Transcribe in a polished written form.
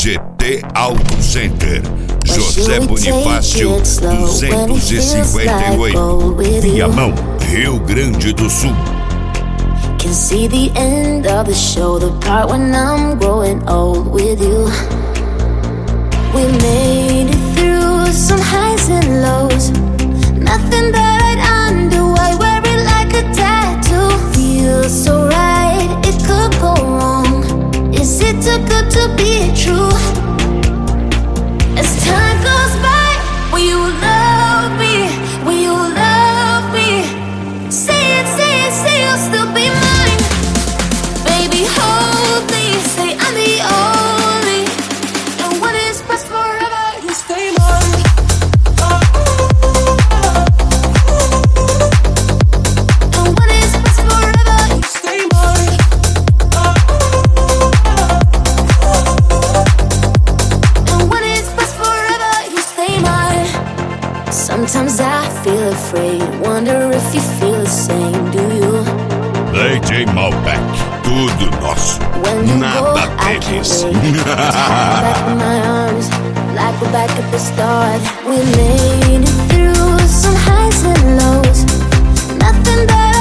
GT Auto Center, José Bonifácio 258, Viamão, Rio Grande do Sul. Can see the end of the show, the part when I'm growing old with you. We made it through some highs and lows, nothing that I'd undo. I wear it like a tattoo. Feels so right, it could go wrong. Is it too good to be true? As time goes by, will you love me? Will you love me? Say it, say it, say you'll still be mine. Baby, hold me, say I'm the only. And what is best forever, you stay mine. And what is best forever, you stay mine. And what is best forever, you stay mine. Sometimes I feel afraid, wonder if you feel the same, do you? DJ Malbec, tudo nosso, nada deles. Back in my arms, like we're back at the start. We made it through some highs and lows, nothing that